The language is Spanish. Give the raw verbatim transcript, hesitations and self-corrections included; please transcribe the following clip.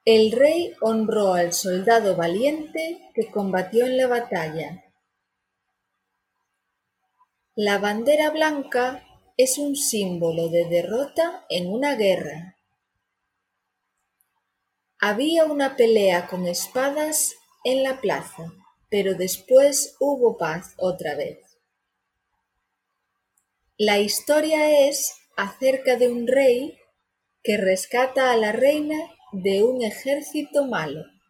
El rey honró al soldado valiente que combatió en la batalla. La bandera blanca es un símbolo de derrota en una guerra. Había una pelea con espadas en la plaza, pero después hubo paz otra vez. La historia es acerca de un rey que rescata a la reina de un ejército malo.